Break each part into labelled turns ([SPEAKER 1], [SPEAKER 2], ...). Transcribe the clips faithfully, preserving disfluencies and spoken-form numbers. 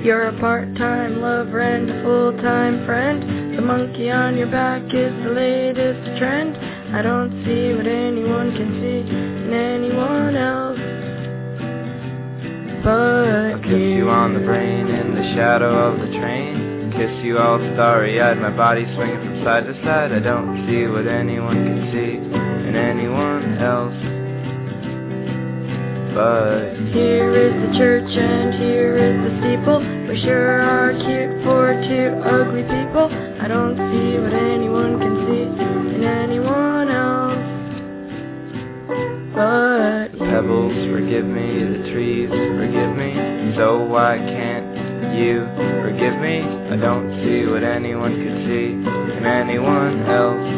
[SPEAKER 1] You're a part-time lover and a full-time friend. The monkey on your back is the latest trend. I don't see what anyone can see in anyone else but
[SPEAKER 2] I'll kiss you on the brain in the shadow of the train. Kiss you all starry-eyed, my body swinging from side to side. I don't see what anyone can see in anyone else but
[SPEAKER 1] here is the church and here is the steeple. We sure are cute for two ugly people. I don't see what anyone can see in anyone else but
[SPEAKER 2] the pebbles forgive me, the trees forgive me. So why can't you forgive me? I don't see what anyone can see in anyone else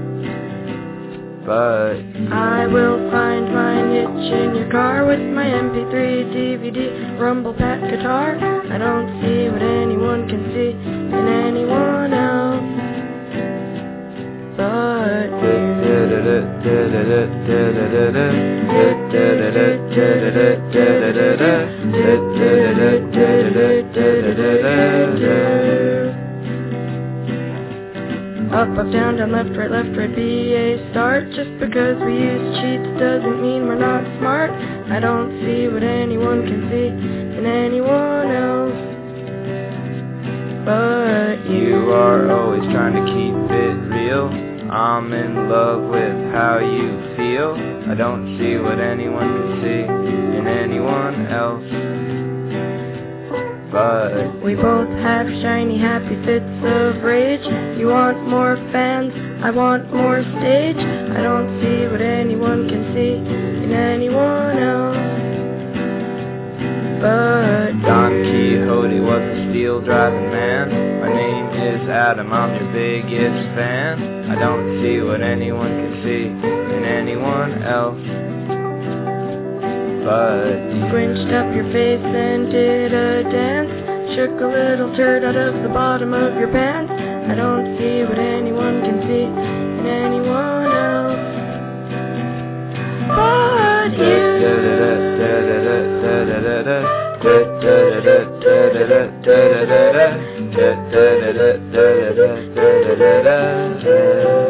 [SPEAKER 2] but
[SPEAKER 1] I will find my niche in your car with my M P three, D V D, rumble pack guitar. I don't see what anyone can see in anyone else but up, up, down, down, left, right, left, right, B, A, start. Just because we use cheats doesn't mean we're not smart. I don't see what anyone can see in anyone else but you.
[SPEAKER 2] You are always trying to keep it real. I'm in love with how you feel. I don't see what anyone can see in anyone else but
[SPEAKER 1] we both have shiny, happy fits of rage. You want more fans, I want more stage. I don't see what anyone can see in anyone else but
[SPEAKER 2] Don Quixote was a steel driving man. My name is Adam, I'm your biggest fan. I don't see what anyone can see in anyone else but
[SPEAKER 1] squinched up your face and did a dance. Shook a little turd out of the bottom of your pants. I don't see what anyone can see in anyone else but you.